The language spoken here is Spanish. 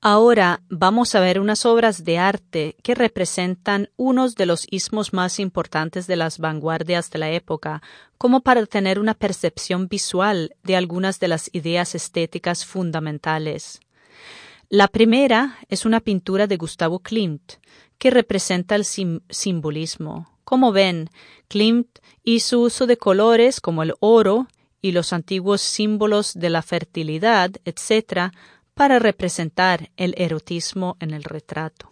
Ahora vamos a ver unas obras de arte que representan unos de los ismos más importantes de las vanguardias de la época, como para tener una percepción visual de algunas de las ideas estéticas fundamentales. La primera es una pintura de Gustavo Klimt, que representa el simbolismo. Como ven, Klimt hizo uso de colores como el oro y los antiguos símbolos de la fertilidad, etc., para representar el erotismo en el retrato.